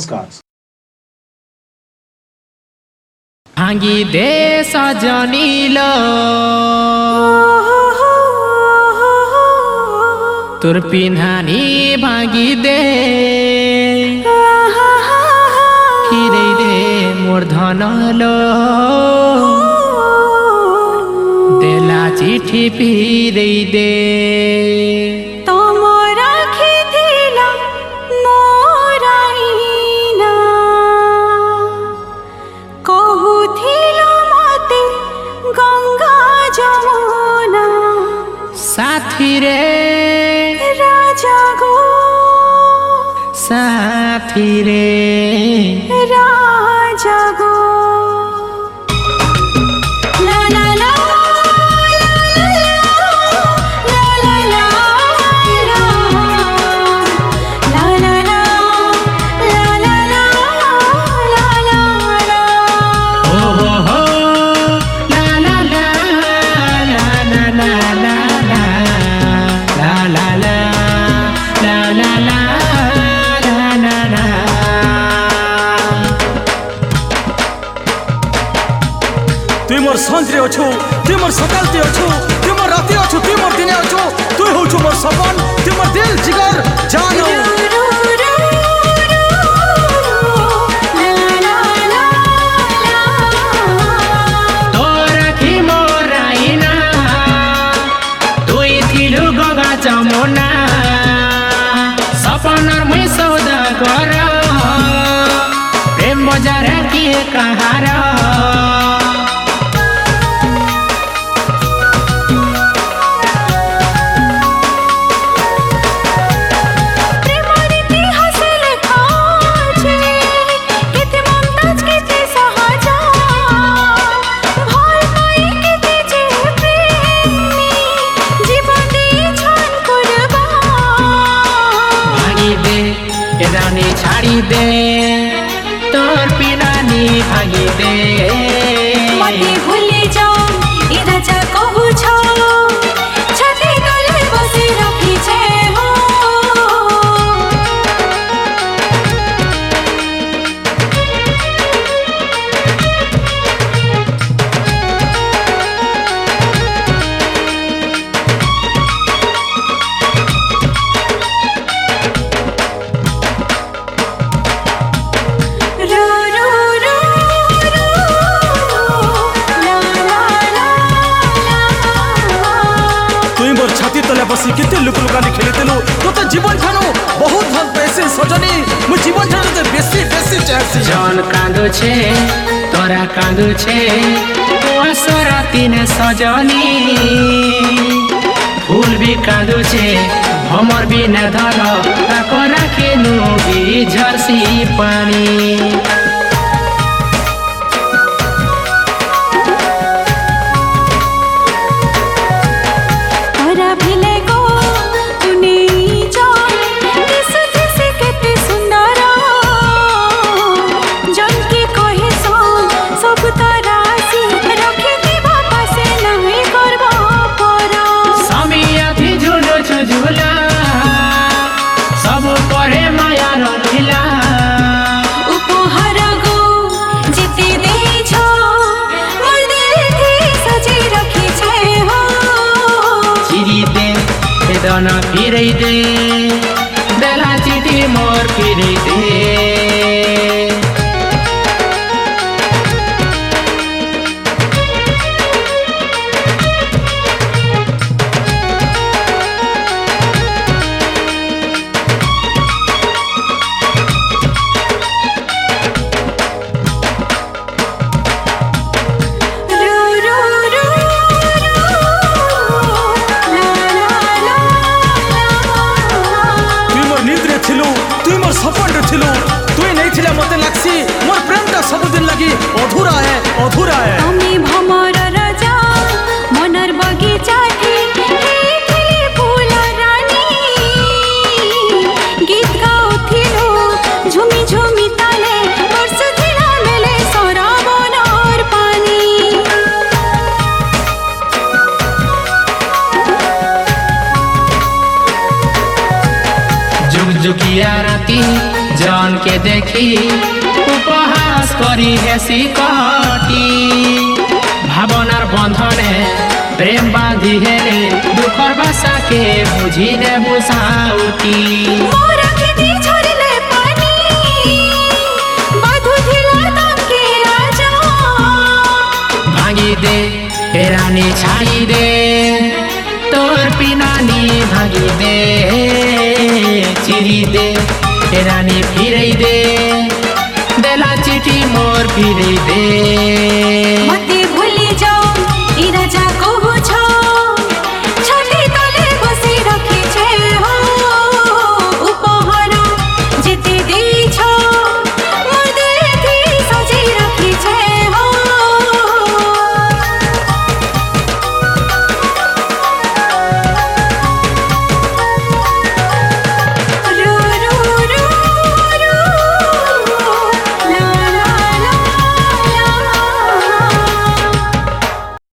नमस्कार। भांगी दे सजनीलो तोर पिन्हानी भांगी दे फिरै दे मोर धनलो देला चिठी फिरै दे साथी रे राजा गो साथी रे राजा गो ला ला ला तुई मोर संजरे अछु, तुई मोर सकालते अछु, तुई मोर राति अछु, तुई मोर दिने अछु, तुई होछु मोर सपन, तुई मोर दिल जिगर जान। तोरा की मोर आईना तुई थिलु गगा चमोना सपनर मुई सौदा कर प्रेम बजार की कहारा छाड़ी दे तोर पिनानी भागी दे मते भूले जाओ ए राजा कहू छो छाती तले बसे रखी छे हो बसी केते लुक लुकानी खेलितेलु तो त जीवन ठानु बहुत भल पैसे सजनी मु जीवन ठानु ते बेसी बेसी चाहसी। जान कांदो छे तोरा कांदो छे असराती ने सजनी फूल भी कांदो छे हमर भी न धर ताको राखे नु भी झरसी पानी दना फिरै दे देला चिठी मोर फिरै दे मोर प्रेम ता सब दिन लगी अधूरा है अधूरा है। तमी भमर राजा मनर बगीचा फूल रानी गीत गाउथिलो झुमी झुमी ताले वर्ष थिला मेले सोरा बनर पानी जुग जुगिया राती जान के दे দেখি উপহাস করি হেসি কটি ভাবনার বন্ধনে প্রেম বাঁধি হেলে দুঃখর ভাষাকে বুঝি দেবু সাউটি মোর আঁখি ঝরিলে পানি বাঁধুথিলা তাকে রাজা ভাঙি দে এ রানী ছাড়ি দে তোর পিনানি ভাঙি দে চিরি দে এ রানী ফিরে দে দেলা চিঠি মোর ফিরে দে